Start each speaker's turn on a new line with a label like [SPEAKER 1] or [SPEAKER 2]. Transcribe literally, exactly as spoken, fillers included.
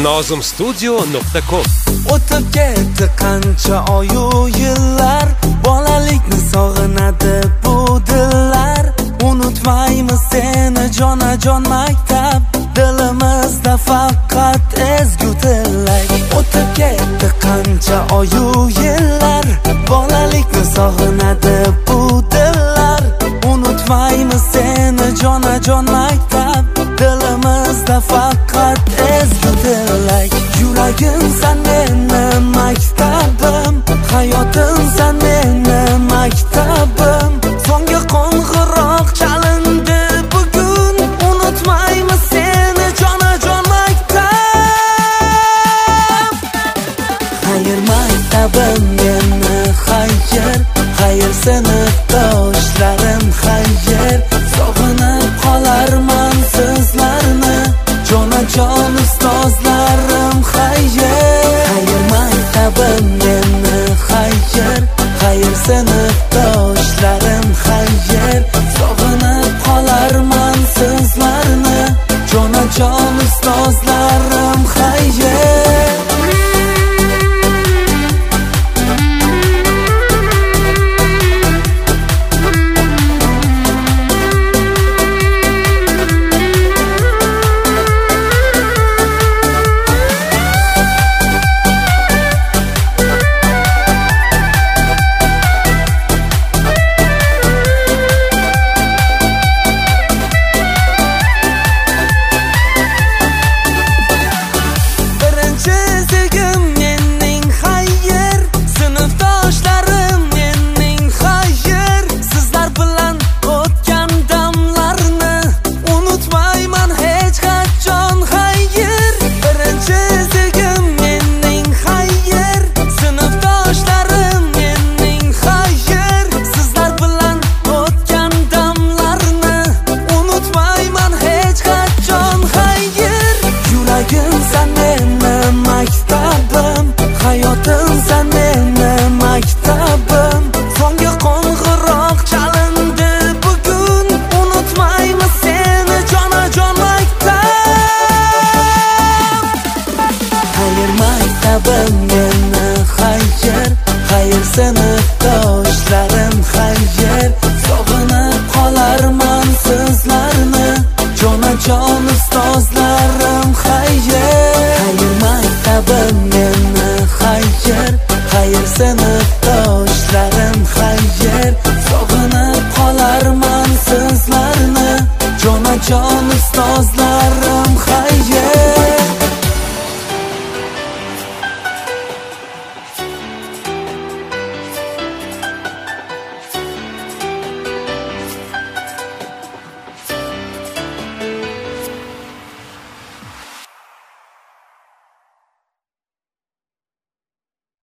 [SPEAKER 1] nozimstudio nuqta com.
[SPEAKER 2] O'tib ketdi qancha oyu yillar, bolalikni sog'inadi bu dillar. Unutmaymiz seni jonajon maktab, dilimizda faqat ezgu tilak. O'tib ketdi qancha oyu yillar, bolalikni sog'inadi bu dillar. Unutmaymiz seni jonajon maktab, dilimizda faqat ezgu tilak. Yuragim san meni maktabim, hayotim san meni maktabim. Songa qo'ng'iroq chalindi bugun, unutmaymiz seni jonajon maktab. Xayr maktabim meni xayr, xayr sinfdoshlarim xayr. Sog'inib qolarman sizlarni, jonajon ustozlarim xayr. Xayr maktabim meni xayr, xayr sinf